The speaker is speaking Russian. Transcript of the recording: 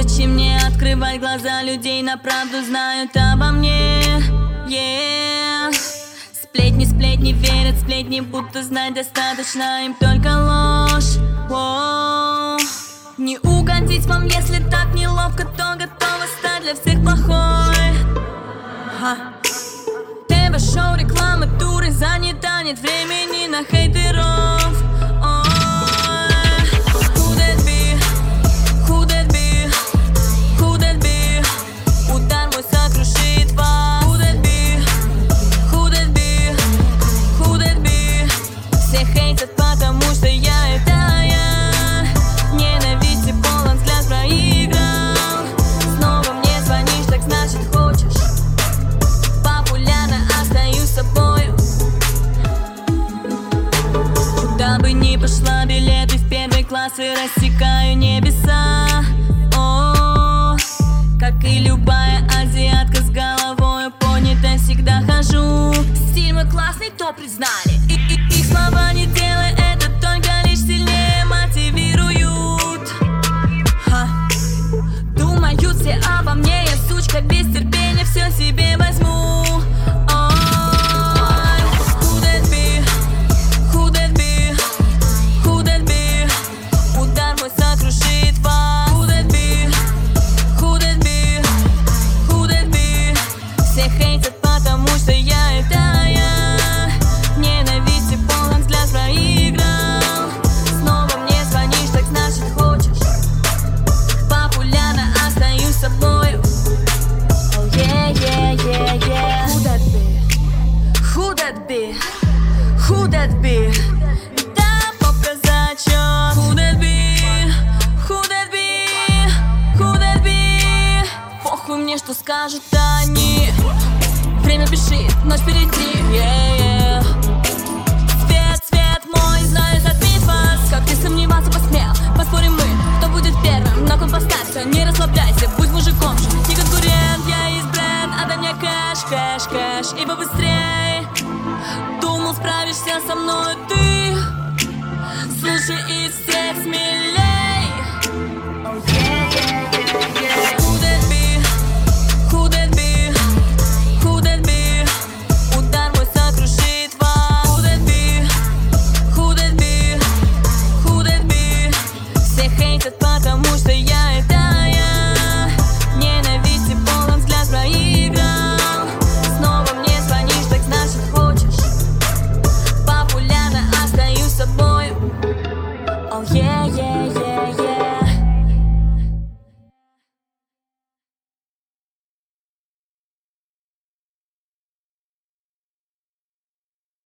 Зачем мне открывать глаза людей, на правду знают обо мне? Сплетни, сплетни верят, сплетни будто знать достаточно, им только ложь. Не угодить вам, если так неловко, то готова стать для всех плохой. ТВ-шоу, реклама, туры, занята, нет времени на хейтеров. Who that be? Who that be? Who that be? Удар мой сокрушит вас. Who that be? Who that be? Who that be? Все хейтят, потому что я это я. Ненависть и полон взгляд проиграл. Снова мне звонишь, так значит хочешь. Популярно остаюсь собою. Куда бы ни пошла, билеты в первый класс и рассекаю небеса. Как и любая азиатка с головой поднятой всегда хожу. Стиль мой классный, то признали. Их слова не делай, это только лишь сильнее мотивируют. Думают все обо мне, я сучка без терпения, все себе возьму. Who that be? Who that be? Who that be? Удар мой сокрушит вас. Who that be? Who that be? Who that be? Все хейтят, потому что я это я. Ненависть и полон взгляд проиграл. Снова мне звонишь, так значит хочешь. Популярно остаюсь собою. Who that be? Who that be? Who that be? Да, поп-казачок. Who that be? Who that be? Who that be? Похуй мне, что скажут они. Время бежит, ночь впереди. Свет, свет мой, знаю, затмит вас. Как ты сомневаться посмел? Поспорим мы, кто будет первым. На кон поставься, не